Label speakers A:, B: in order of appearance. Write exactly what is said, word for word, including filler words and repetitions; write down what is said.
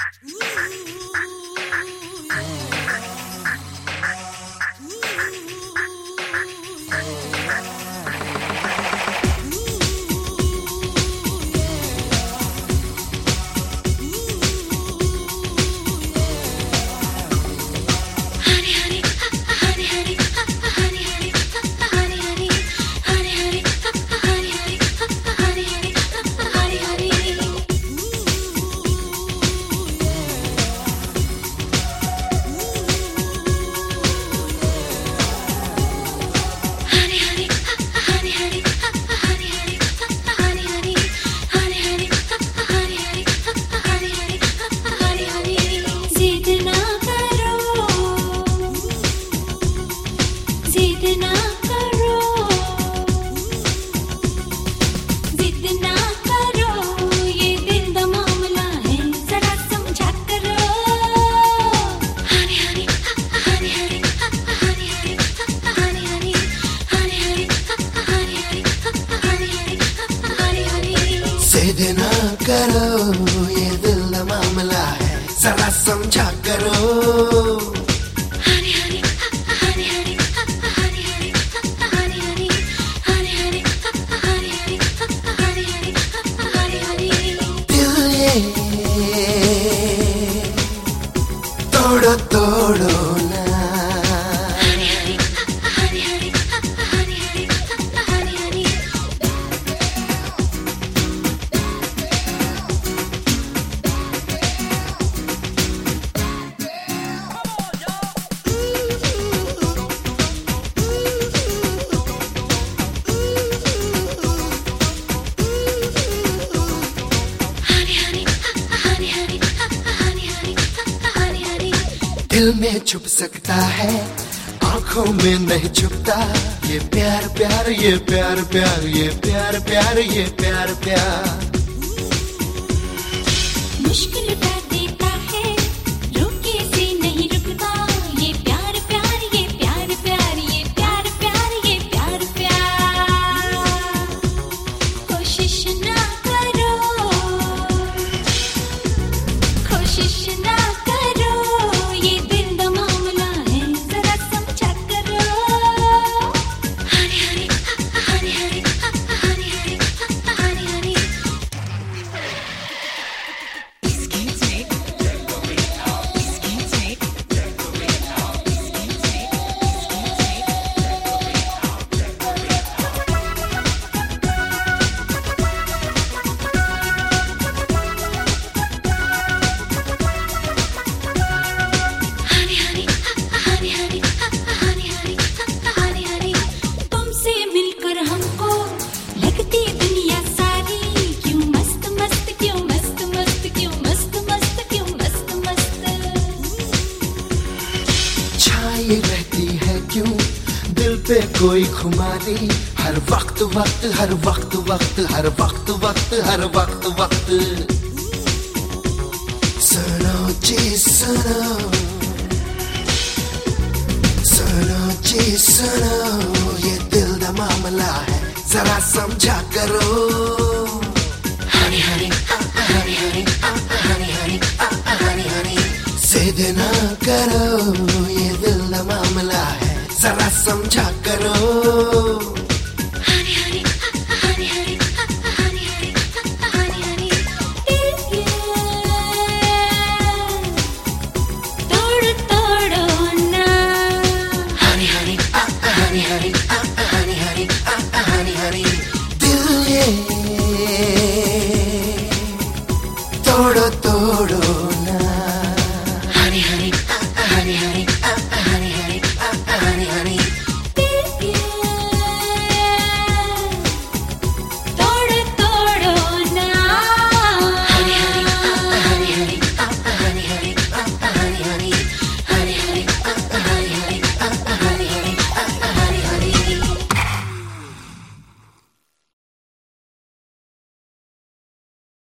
A: जिद ना करो, ये दिल का मामला है, जरा समझा करो। दिल ये तोड़ो तोड़ो ना, दिल में छुप सकता है, आंखों में नहीं छुपता। ये प्यार प्यार ये प्यार प्यार ये प्यार प्यार ये प्यार प्यार
B: मुश्किल कर देता है, रुके से नहीं रुकता। ये प्यार प्यार ये प्यार प्यार ये प्यार प्यार ये प्यार प्यार कोशिश ना करो, कोशिश ना करो, ये दिल दा मामला है, जरा समझा करो। हरी हरी हरी हरी हरी हरी हरी हरी तुमसे मिलकर हमको लगती दुनिया सारी, क्यों मस्त मस्त क्यों मस्त मस्त क्यों मस्त मस्त क्यों मस्त मस्त
A: छाई रहती है क्यों दिल पे कोई खुमारी, हर वक्त वक्त हर वक्त वक्त हर वक्त वक्त हर वक्त वक्त। सुनो जी सुनो, सुनो जी सुनो, ये दिल दा मामला है, जरा समझा करो। हरी हरी आ, आ, हरी हरी आ, आ, हरी हरी आ, आ, हरी हरी जिद ना करो, ये दिल दा मामला है, जरा समझा करो।